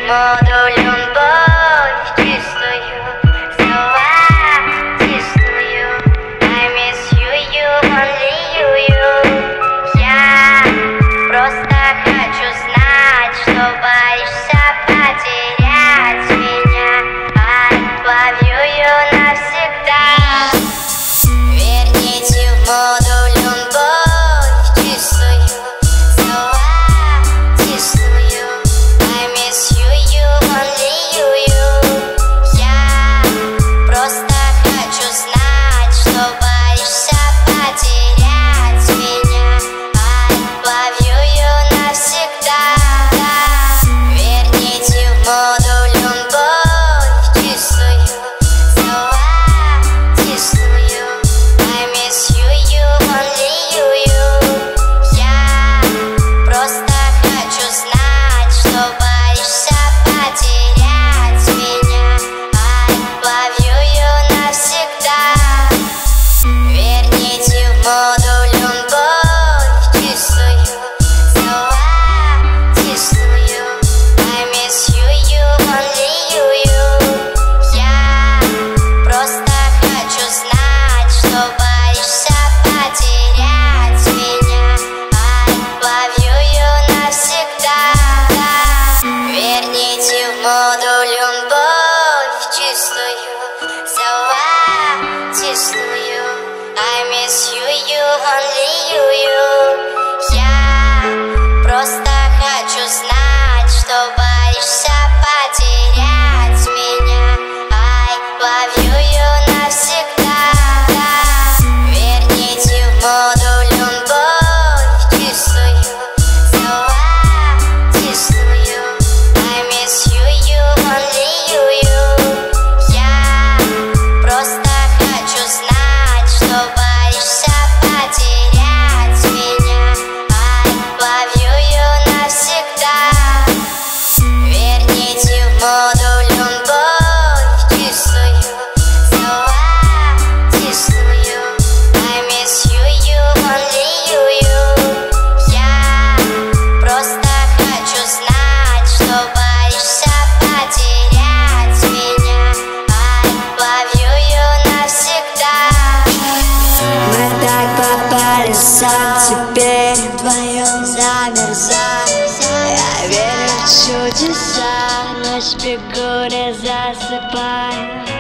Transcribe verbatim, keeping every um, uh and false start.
моду любовь чистую, золотистую. I miss you, you, only you, you. Я просто хочу знать, что боишься потерять меня. I love you, you навсегда. Верните в моду любовь чистую, I miss you, you, only you, you. Я просто хочу знать, что боишься потерять меня. I love you, you навсегда. Верните в моду любовь чистую, золотистую. I miss you, you, only you, you. Я просто хочу знать, что боишься потерять меня. I love you, you навсегда. Верните в моду любовь чистую, золотистую. I miss you, you, only you, you. Я просто хочу знать, что боишься потерять меня. I love you, you навсегда. Мы так попали сам, теперь вдвоем замерзаем. Я верю в чудеса, ночь бегу, не засыпаю.